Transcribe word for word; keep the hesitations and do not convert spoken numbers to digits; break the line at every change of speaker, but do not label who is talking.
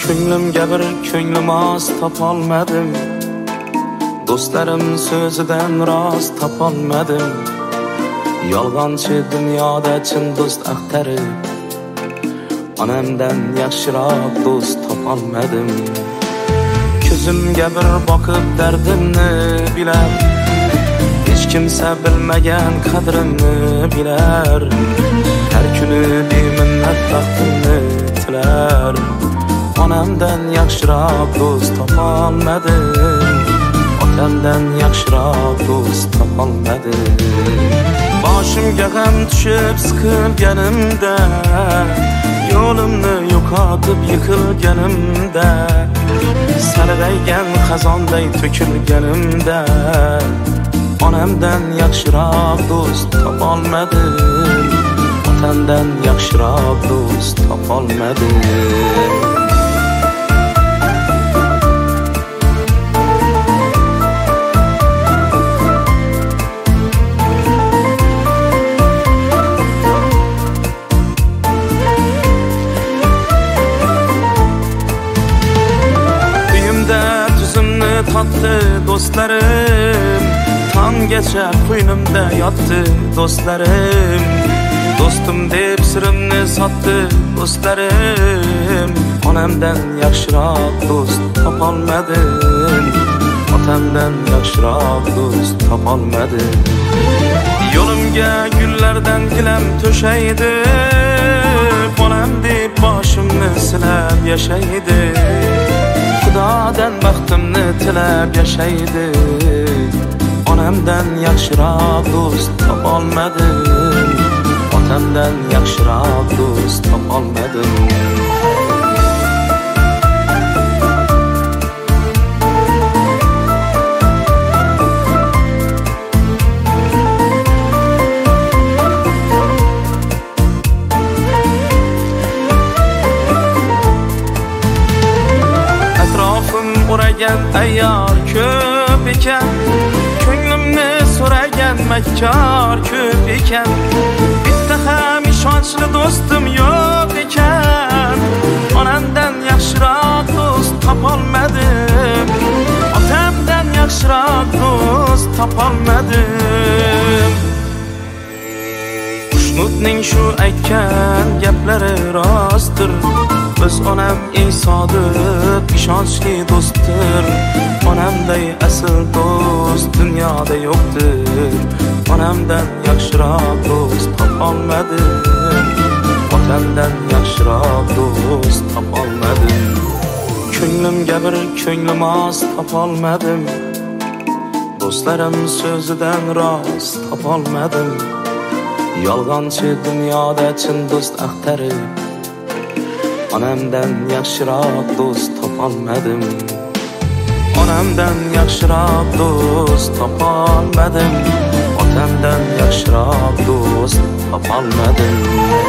Ko'nglimga bir ko'nglim oz topolmadim. Do'stlarim so'zidan rost topolmadim. Yolg'onchi dunyoda chin do'st axtarib, onamdan yaxshiroq do'st topolmadim. Ko'zimga bir boqib dardimni bilar, hech kimsa bilmagan qadrimni bilar. Har kuni beminnat baxtimni tilar, onamdan yaxshiroq do'st topolmadim. Otamdan yaxshiroq do'st topolmadim. Boshimga g'am tushib siqilganimda, yo'limni yo'qotib yiqilganimda, sarg'aygan qazonday to'kilganimda, onamdan yaxshiroq do'st topolmadim. Otamdan yaxshiroq do'st topolmadim. Tatlı dostlarım, tonggacha qo'ynimda yotdi do'stlarim. Do'stim deb sirimni sotdi do'stlarim. Onamdan yaxshiroq do'st topolmadim. Otamdan yaxshiroq do'st topolmadim. Yo'limga gullardan gilam to'shaydi, onam deb boshimni silab yashaydi. Xudodan baxtimni tilab yashaydi. Onamdan yaxshiroq do'st topolmadim. Otamdan yaxshiroq do'st topolmadim. O'ragan ayyor ko'p ekan, ko'nglimni so'ragan makkor ko'p ekan. Bitta ham ishonchli do'stim yo'q ekan. Onamdan yaxshiroq do'st topolmadim. Otamdan yaxshiroq do'st topolmadim. Xushnudning shu aytgan gaplari rostdir. Biz onam eng sodiq, ishonchli do'stdir. Onamday asl do'st dunyoda yo'qdir. Onamdan yaxshiroq do'st topolmadim. Otamdan yaxshiroq do'st topolmadim. Ko'nglimga bir ko'nglim oz topolmadim. Do'stlarim so'zidan rost topolmadim. Yolg'onchi dunyoda chin do'st axtarib, onamdan yaxshiroq do'st topolmadim. Onamdan yaxshiroq do'st topolmadim. Otamdan yaxshiroq do'st topolmadim.